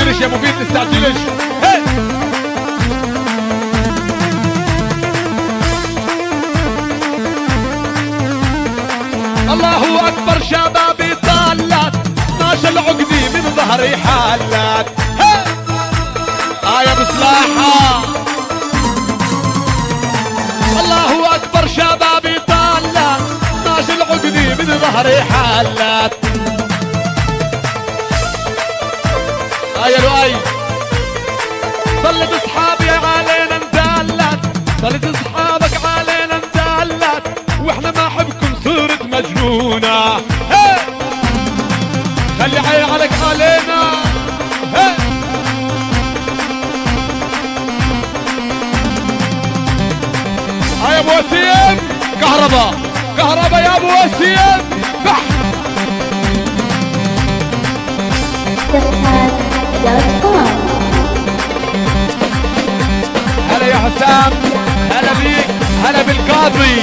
تستعجلش يا مفيد تستعجلش. الله اكبر شبابي طالت 12 عقدي من ظهري حالات. يا بصلاحة الله اكبر شبابي طالت 12 عقدي من ظهري حالات. يا لؤي ظلت اصحابي علينا ندلت، ظلت اصحابك علينا ندلت، واحنا ما حبكم صرت مجنونة. خلي عيالك علينا. يا ابو وسيم كهرباء كهرباء يا ابو وسيم. هلا يا حسام، هلا بيك، هلا بالقاضي.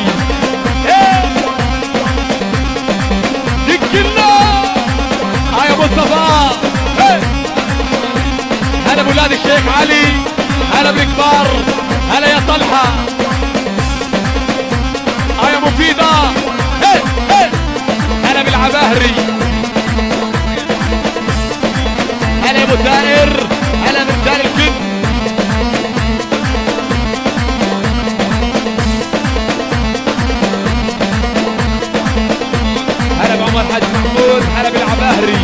دكنا يا مصطفى. هلا بولاد الشيخ علي، هلا بالكبار، هلا يا طلحه، يا مفيده، هلا بالعباهري، هلا يا ابو ثائر، هلا بالثاني الكل. هلا بعمر حاج محمود، هلا بالعباهري.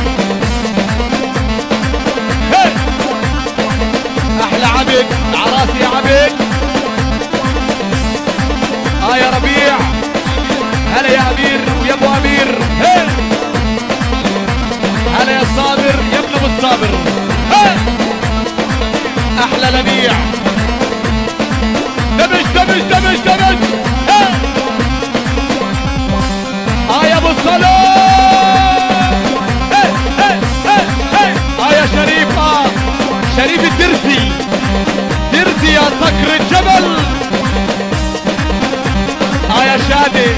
احلى عبد عراسي يا عبد. يا ربيع، هلا يا امير ويا ابو امير. هلا يا صابر يا ابن ابو الصابر. احلى لميع. دمج دمج دمج دمج. يا ابو الصلاة. يا شريف، شريف الدرسي، درسي يا صقر الجبل. يا شادي.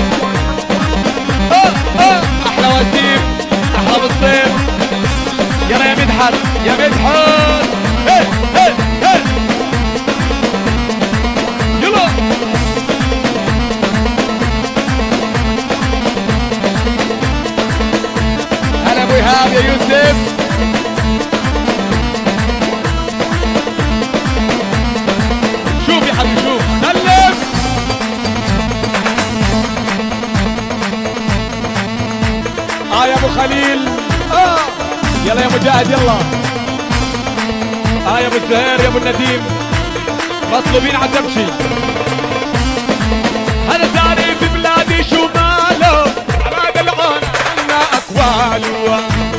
احلى وسيم، احلى بالصيف. يلا يا مدحت يا مدحت. يلا هلا ابو ايهاب يا يوسف. شوف يا حبيبي شوف، سلم. يا ابو خليل. يلا يا مجاهد يلا. يا ابو الزهير يا ابو النديم، مطلوبين عالدبشي. هذا ثاني في بلادي شو ماله، على العون عنا اكواله.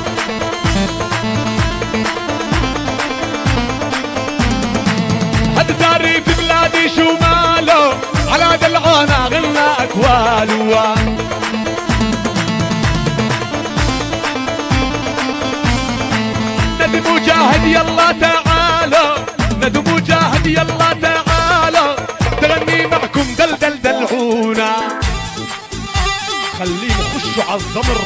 هذا ثاني في بلادي شو ماله، على العون عنا اكواله. ندي مجاهد يلا تعالوا، ندي مجاهد يلا تعالوا، تغني معكم دلدل دلعونا. خليهم يخشوا عالزمر.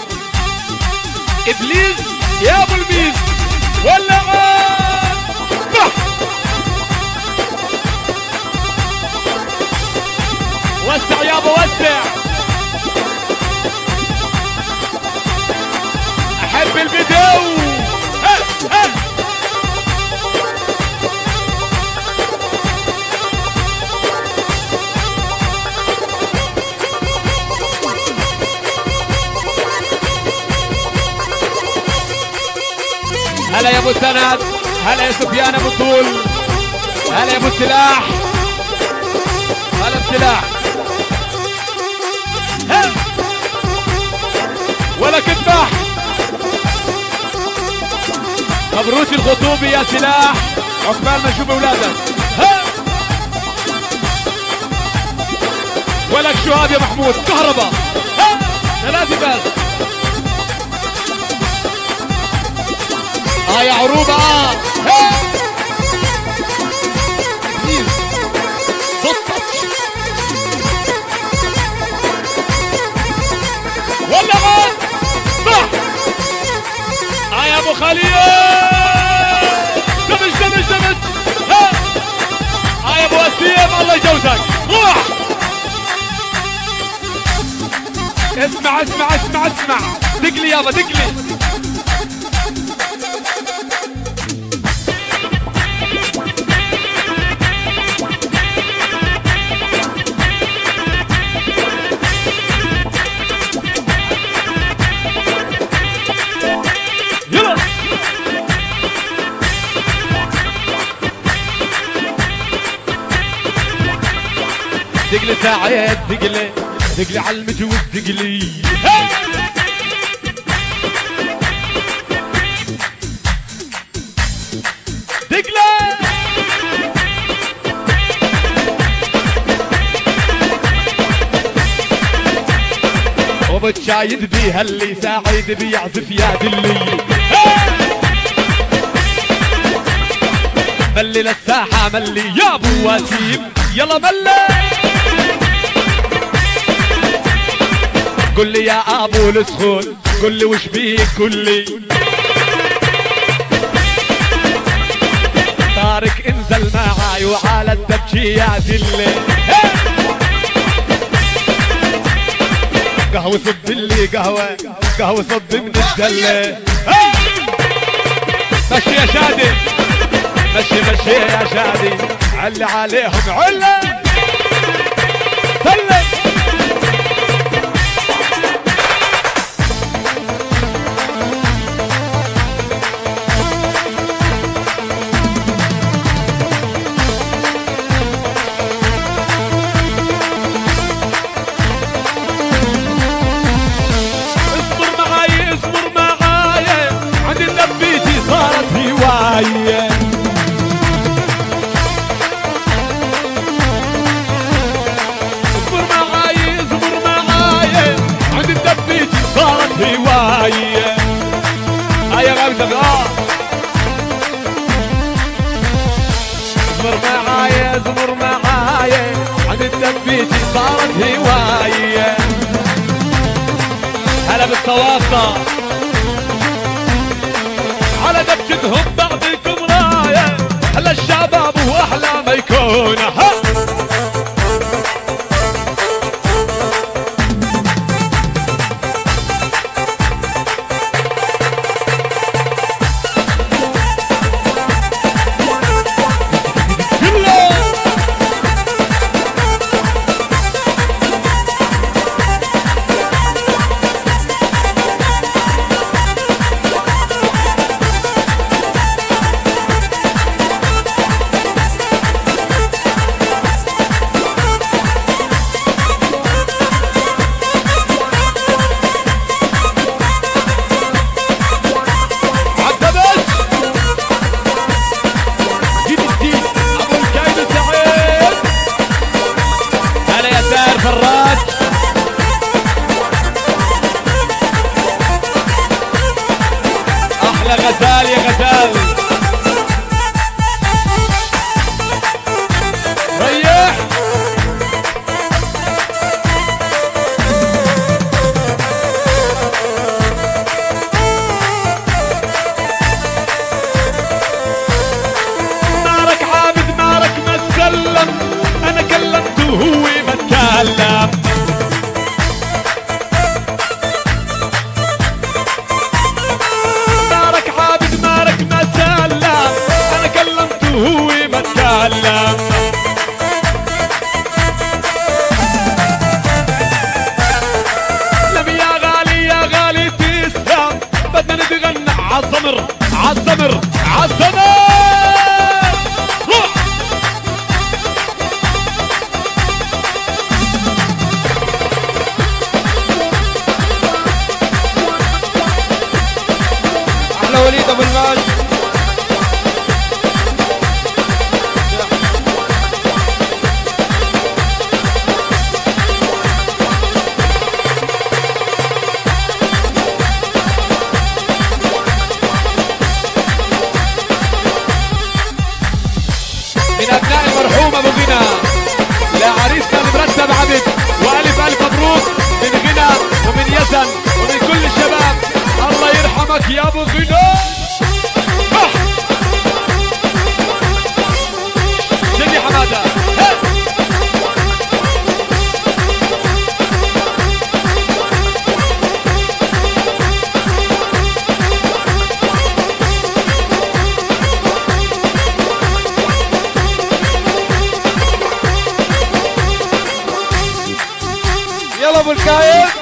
ابليس يا ابو البيس ولعان. وسع يابا وسع. احب الفيديو. هلا يا ابو سند، هلا يا سفيان ابو طول، هلا يا ابو السلاح، هلا بسلاح. ولا كتبح. مبروك الخطوبة يا سلاح، عقبال ما نشوف اولادك. ولك شو هذا يا محمود؟ كهرباء. ثلاثة بس. يا عروبة. بليز صوتك. ولا غاد. يا ابو خليل. وسيم الله يجوزك. روح اسمع اسمع اسمع اسمع. دقلي يابا دقلي. يلا دقلي ساعد دقلي دقلي على المجوز دقلي. دقلي وبتشايد بيها اللي ساعد بيعزف يا دلي. ملي للساحة ملي يا ابو وسيم يلا ملي. قل لي يا ابو السخون قل لي وش بيك قل لي. طارق انزل معاي وعلى الدبشي يا دلي. قهوة صب لي قهوة قهوة صب من الدلة. مشي يا شادي مشي مشي يا شادي. علي عليهم علة سلم. اصبر معاي اصبر معاي عند الدبيجي صارت هواية. هيا غمزة اصبر معاي اصبر معاي عند الدبيجي صارت هواية. هلا بالصوافة على دبجتهم بعدكم راية. هلا الشباب واحلى ما يكون. فراج احلى غزال يا غزال. ريح نارك عابد نارك ما تسلم. انا كلمته وهو ما تكلم. نارك عابد نارك ما تسلم. انا كلمته وهو ما تكلم. لم يا غالي يا غالي تسلم. بدنا نتغنى عالصمر عالصمر عالصمر. وليد ابو الماج من ابناء المرحوم ابو غنى لعريسنا المرتب عبد والف الف مبروك من غنى ومن يزن ومن كل الشباب. الله يرحمك يا ابو غنى. جدي حماده شايف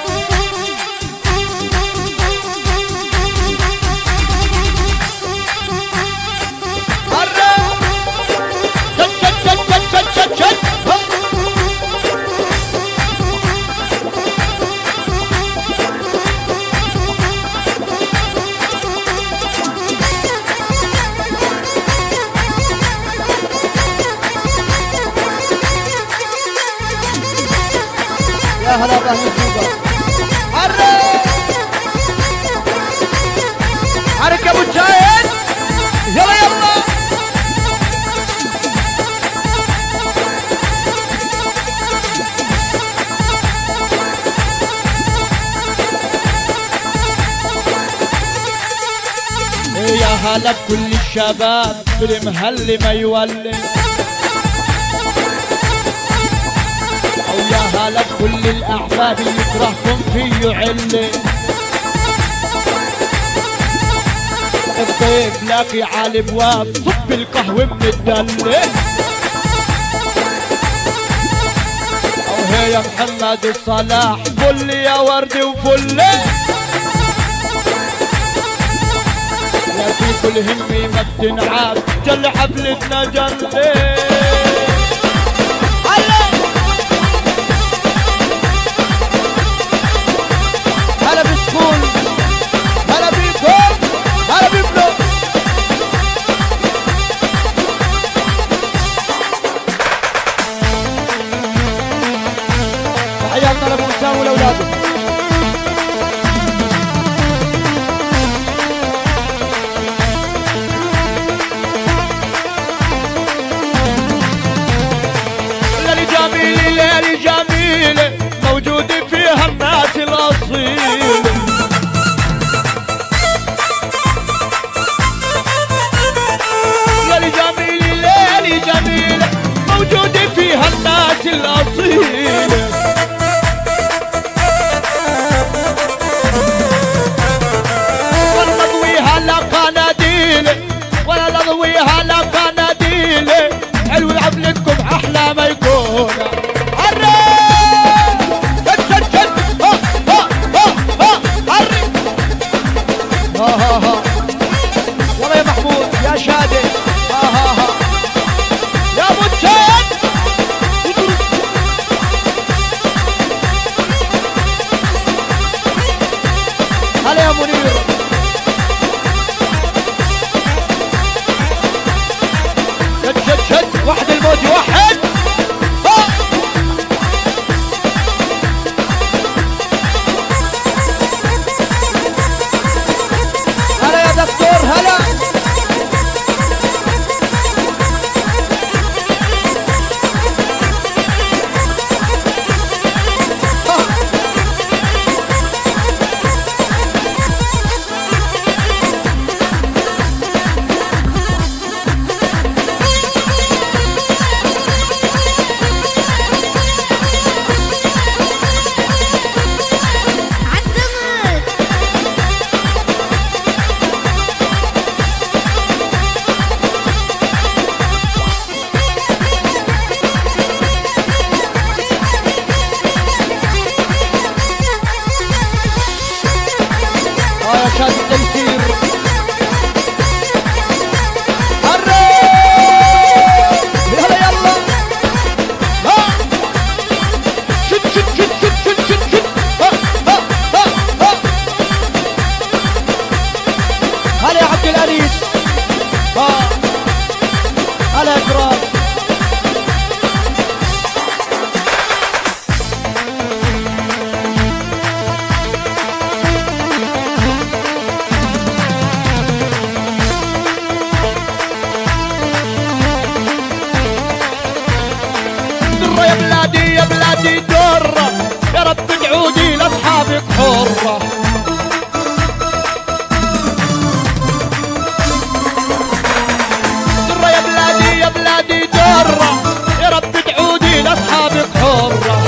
يا هلا بأهل الجوبة. حرك يا ابو جايد، يلا يلا. يا هلا بكل الشباب بالمهل ما يولي، يا هلا بكل الاحباب اللي يكرهكم فيه علي. الضيف لاقي على الابواب صب القهوه من الدله. اوهي يا محمد الصلاح فل يا ورد وفل، لا في كل همي ما بتنعاد جل حفلتنا جله. هلا بسكون، هلا بيكم، هلا بيبلو. تحياتنا لابو وسام ولاولاده. الليلة جميلة، الليلة جميلة موجود فيها الناس الأصيلة. الليلة جميلة، الليلة جميلة موجود فيها الناس الأصيلة. ولا نضويها لا قناديلة، ولا نضويها لا قناديلة. حلو حفلتكم أحلى ما يكون. يلا يا محمود يا شادي، يا ابو الجاد. هلا يا منير. شد شد شد واحد الموجي واحد. هلا يا دكتور هلا. شاد التيسير. يلا يلا. شد شد شد شد شد شد شد. هلا يا عبد الأنيس. هلا يا كرام. يا بلادي يا بلادي درة، يا رب تعودي لاصحابك حرة. درة يا بلادي يا بلادي درة، يا رب تعودي لاصحابك حرة.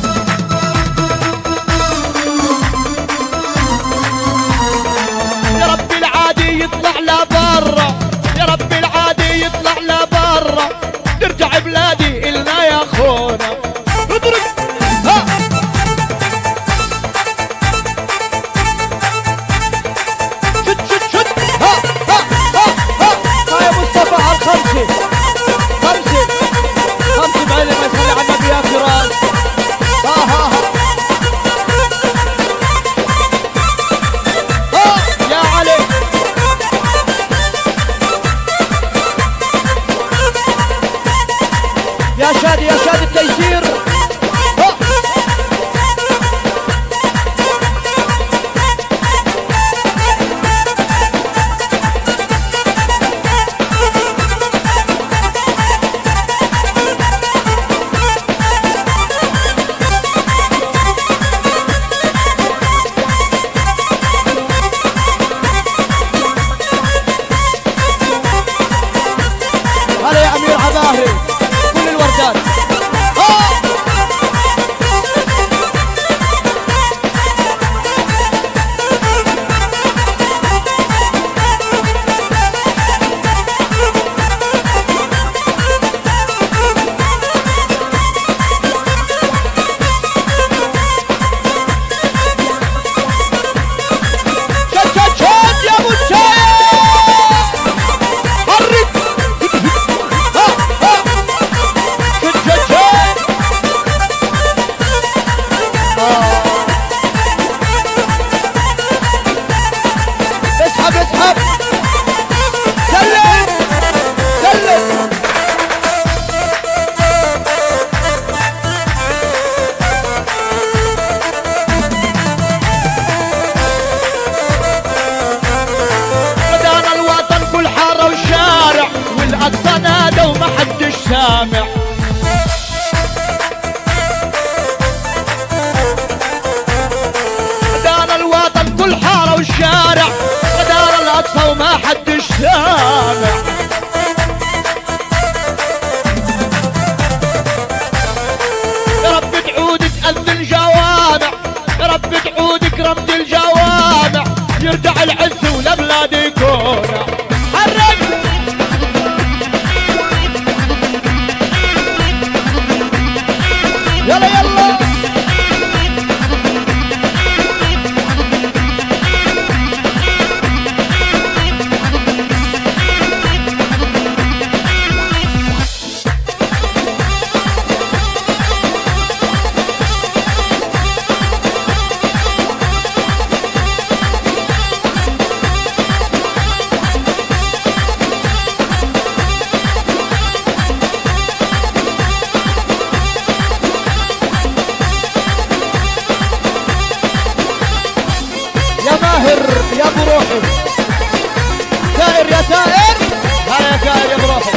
يا رب العادي يطلع لبرا، يا رب العادي يطلع لبرا. ترجع بلادي إلنا يا خونا. اضرب ها الاقصى وما حدش سامع. دار الوطن كل حاره والشارع، دار الاقصى وما حدش سامع. يا رب تعود تأذن جوامع، يا رب تعود كرمت الجوامع، يرجع العز والبلاد يكون حرك. يلا يلا يا ابو روحي، ثائر يا ثائر، ها يا ثائر يا ابو روحي.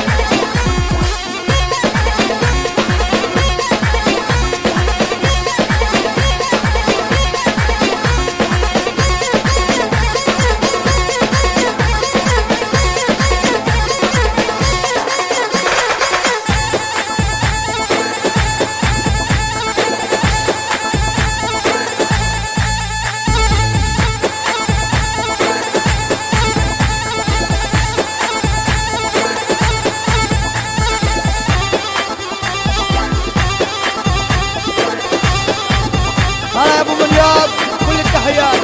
هلا يا ابو منياب، كل التحيات.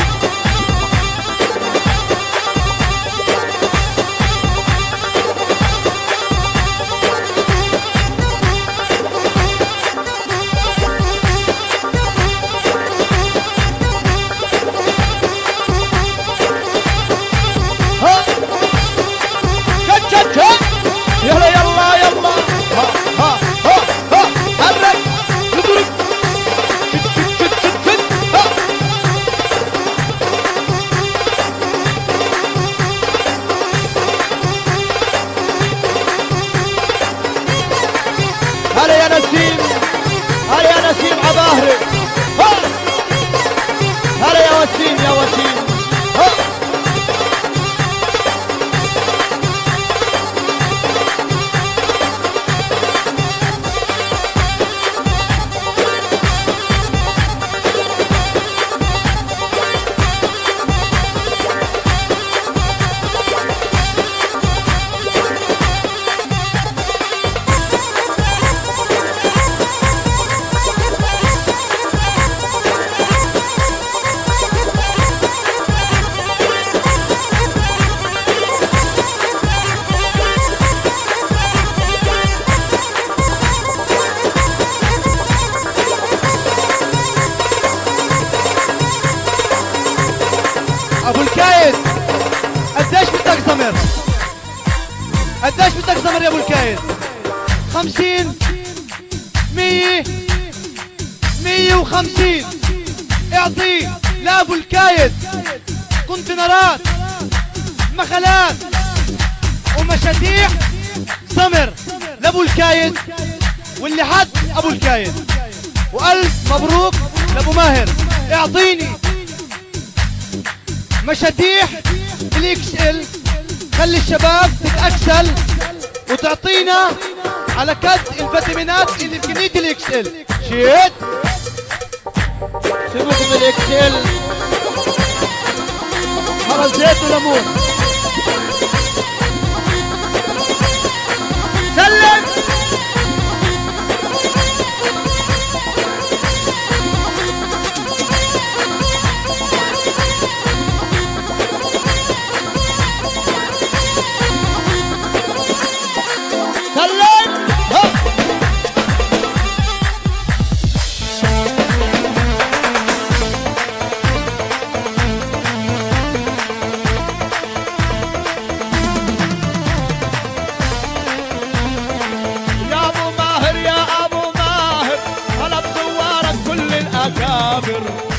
ها شد يلا يلا يلا، ها ها ها ها حرك اضرب. هلا يا نسيم، هلا يا نسيم عباهري، هلا يا وسيم يا وسيم. ابو الكايد قديش بدك زمر؟ قديش بدك زمر يا ابو الكايد؟ 50 100 150 اعطيه لابو الكايد كونتينرات مخلات ومشاتيح زمر لابو الكايد، واللي حد ابو الكايد. والف مبروك لابو ماهر. اعطيني مشاتيح الاكس ال، خلي الشباب تتأكسل وتعطينا على كد الفيتامينات اللي بكمية الاكس ال. شيت سيبوكم من الاكس ال، خلاص زيت وليمون. سلم الأكابر.